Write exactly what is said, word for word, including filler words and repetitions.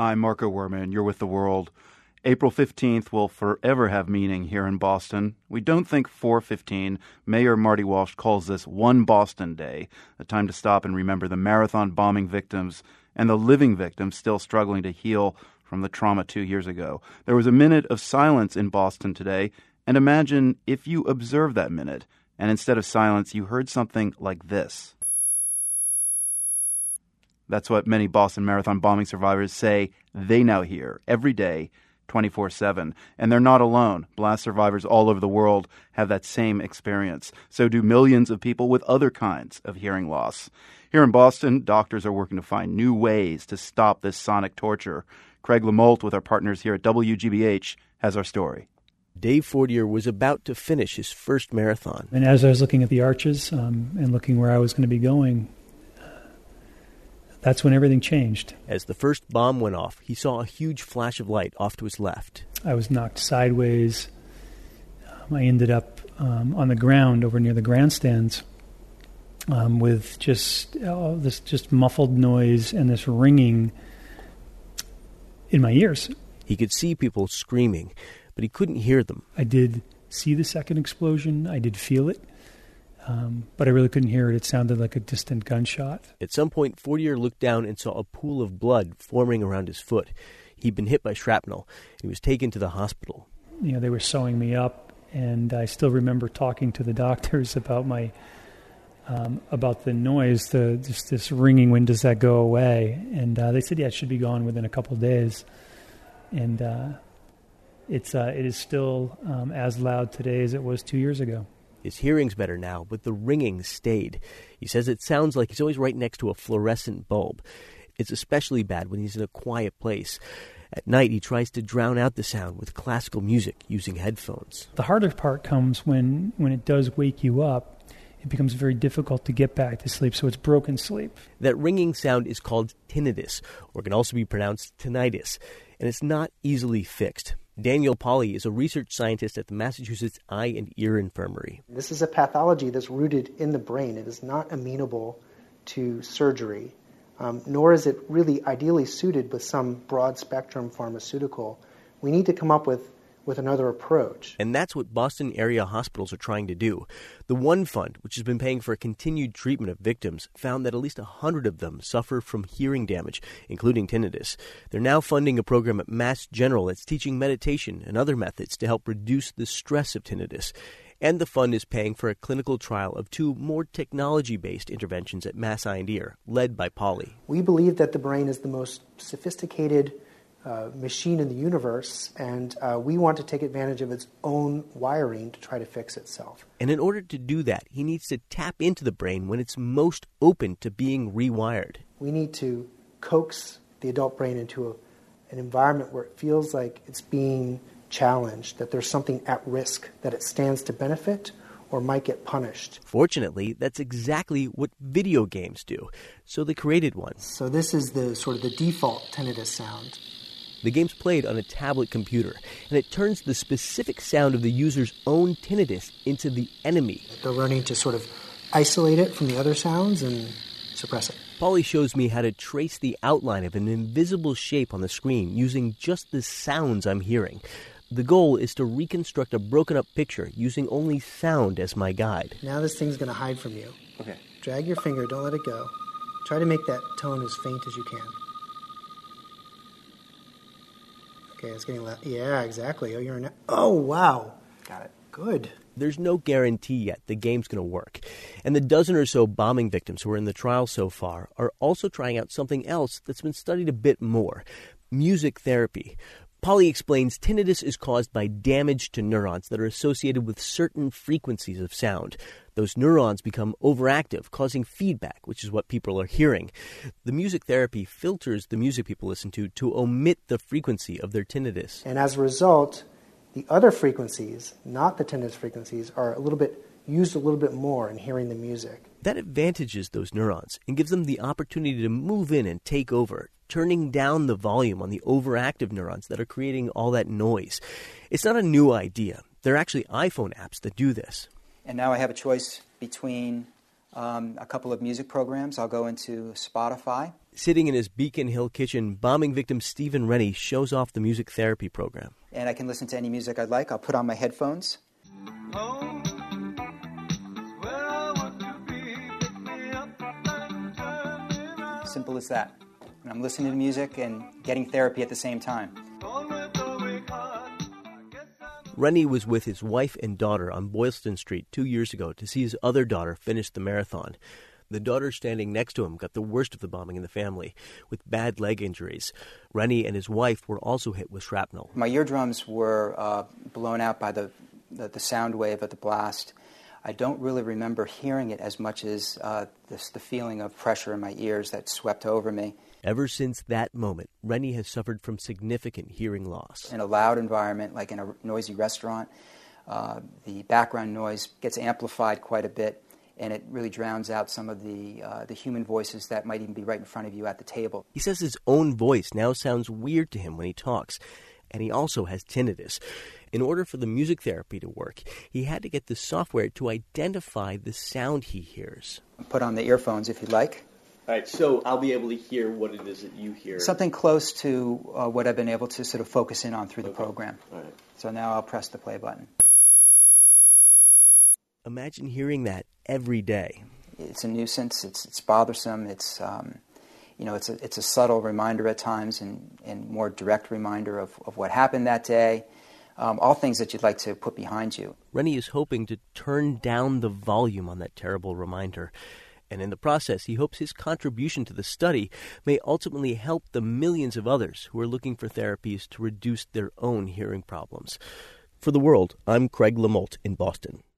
I'm Marco Werman. You're with The World. April fifteenth will forever have meaning here in Boston. We don't think four fifteen. Mayor Marty Walsh calls this One Boston Day, a time to stop and remember the marathon bombing victims and the living victims still struggling to heal from the trauma two years ago. There was a minute of silence in Boston today, and imagine if you observed that minute, and instead of silence, you heard something like this. That's what many Boston Marathon bombing survivors say they now hear every day, twenty-four seven. And they're not alone. Blast survivors all over the world have that same experience. So do millions of people with other kinds of hearing loss. Here in Boston, doctors are working to find new ways to stop this sonic torture. Craig Lamolt, with our partners here at W G B H, has our story. Dave Fortier was about to finish his first marathon. And as I was looking at the arches um, and looking where I was going to be going, that's when everything changed. As the first bomb went off, he saw a huge flash of light off to his left. I was knocked sideways. Um, I ended up um, on the ground over near the grandstands um, with just oh, this just muffled noise and this ringing in my ears. He could see people screaming, but he couldn't hear them. I did see the second explosion. I did feel it. Um, but I really couldn't hear it. It sounded like a distant gunshot. At some point, Fortier looked down and saw a pool of blood forming around his foot. He'd been hit by shrapnel. He was taken to the hospital. You know, they were sewing me up, and I still remember talking to the doctors about my um, about the noise, the just this ringing. When does that go away? And uh, they said, yeah, it should be gone within a couple of days. And uh, it's uh, it is still um, as loud today as it was two years ago. His hearing's better now, but the ringing stayed. He says it sounds like he's always right next to a fluorescent bulb. It's especially bad when he's in a quiet place. At night, he tries to drown out the sound with classical music using headphones. The harder part comes when, when it does wake you up. It becomes very difficult to get back to sleep, so it's broken sleep. That ringing sound is called tinnitus, or can also be pronounced tinnitus, and it's not easily fixed. Daniel Pauly is a research scientist at the Massachusetts Eye and Ear Infirmary. This is a pathology that's rooted in the brain. It is not amenable to surgery, um, nor is it really ideally suited with some broad-spectrum pharmaceutical. We need to come up with, with another approach. And that's what Boston area hospitals are trying to do. The One Fund, which has been paying for continued treatment of victims, found that at least one hundred of them suffer from hearing damage, including tinnitus. They're now funding a program at Mass General that's teaching meditation and other methods to help reduce the stress of tinnitus. And the fund is paying for a clinical trial of two more technology-based interventions at Mass Eye and Ear, led by Pauly. We believe that the brain is the most sophisticated Uh, machine in the universe, and uh, we want to take advantage of its own wiring to try to fix itself. And in order to do that, he needs to tap into the brain when it's most open to being rewired. We need to coax the adult brain into a, an environment where it feels like it's being challenged, that there's something at risk, that it stands to benefit or might get punished. Fortunately, that's exactly what video games do, so they created one. So this is the sort of the default tinnitus sound. The game's played on a tablet computer, and it turns the specific sound of the user's own tinnitus into the enemy. They're learning to sort of isolate it from the other sounds and suppress it. Pauly shows me how to trace the outline of an invisible shape on the screen using just the sounds I'm hearing. The goal is to reconstruct a broken-up picture using only sound as my guide. Now this thing's going to hide from you. Okay. Drag your finger, don't let it go. Try to make that tone as faint as you can. Okay, it's getting loud. Yeah, exactly. Oh, you're in. Oh, wow. Got it. Good. There's no guarantee yet the game's going to work. And the dozen or so bombing victims who are in the trial so far are also trying out something else that's been studied a bit more: music therapy. Pauly explains tinnitus is caused by damage to neurons that are associated with certain frequencies of sound. Those neurons become overactive, causing feedback, which is what people are hearing. The music therapy filters the music people listen to to omit the frequency of their tinnitus. And as a result, the other frequencies, not the tinnitus frequencies, are a little bit used a little bit more in hearing the music. That advantages those neurons and gives them the opportunity to move in and take over, turning down the volume on the overactive neurons that are creating all that noise. It's not a new idea. There are actually iPhone apps that do this. And now I have a choice between um, a couple of music programs. I'll go into Spotify, Sitting in his Beacon Hill kitchen, bombing victim Stephen Rennie shows off the music therapy program. And I can listen to any music I'd like. I'll put on my headphones. Simple as that. And I'm listening to music and getting therapy at the same time. Rennie was with his wife and daughter on Boylston Street two years ago to see his other daughter finish the marathon. The daughter standing next to him got the worst of the bombing in the family, with bad leg injuries. Rennie and his wife were also hit with shrapnel. My eardrums were uh, blown out by the, the, the sound wave of the blast. I don't really remember hearing it as much as uh, this, the feeling of pressure in my ears that swept over me. Ever since that moment, Rennie has suffered from significant hearing loss. In a loud environment, like in a noisy restaurant, uh, the background noise gets amplified quite a bit, and it really drowns out some of the uh, the human voices that might even be right in front of you at the table. He says his own voice now sounds weird to him when he talks, and he also has tinnitus. In order for the music therapy to work, he had to get the software to identify the sound he hears. Put on the earphones if you'd like. All right, so I'll be able to hear what it is that you hear. Something close to uh, what I've been able to sort of focus in on through Okay. the program. All right. So now I'll press the play button. Imagine hearing that every day. It's a nuisance. It's it's bothersome. It's um, you know, it's a it's a subtle reminder at times, and, and more direct reminder of, of what happened that day. Um, all things that you'd like to put behind you. Rennie is hoping to turn down the volume on that terrible reminder. And in the process, he hopes his contribution to the study may ultimately help the millions of others who are looking for therapies to reduce their own hearing problems. For The World, I'm Craig Lamolt in Boston.